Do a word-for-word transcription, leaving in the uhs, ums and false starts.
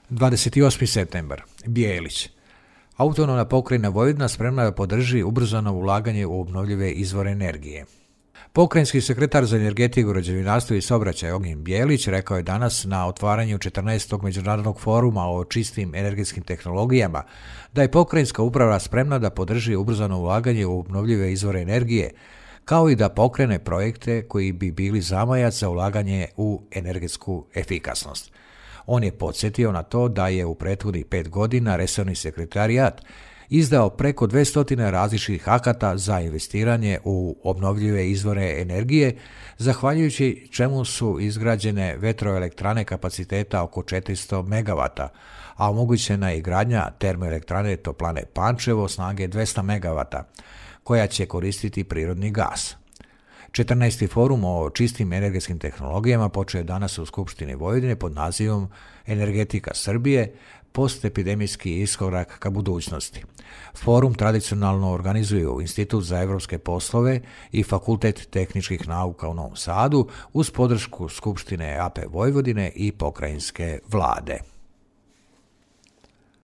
dvadeset osmi septembar. Bijelić. Autonomna pokrajina Vojvodina spremna da podrži ubrzano ulaganje u obnovljive izvore energije. Pokrajinski sekretar za energetiku, građevinarstvo i saobraćaj Ognjen Bijelić rekao je danas na otvaranju četrnaestog međunarodnog foruma o čistim energetskim tehnologijama da je pokrajinska uprava spremna da podrži ubrzano ulaganje u obnovljive izvore energije, kao i da pokrene projekte koji bi bili zamajac za ulaganje u energetsku efikasnost. On je podsjetio na to da je u prethodnih pet godina resorni sekretarijat izdao preko dvesta različitih akata za investiranje u obnovljive izvore energije, zahvaljujući čemu su izgrađene vetroelektrane kapaciteta oko četiristo megavata, a omogućena je i gradnja termoelektrane Toplane Pančevo snage dvesta megavata, koja će koristiti prirodni gas. četrnaesti forum o čistim energetskim tehnologijama počeo je danas u Skupštini Vojvodine pod nazivom Energetika Srbije, postepidemijski iskorak ka budućnosti. Forum tradicionalno organizuju Institut za evropske poslove i Fakultet tehničkih nauka u Novom Sadu uz podršku Skupštine A P Vojvodine i pokrajinske vlade.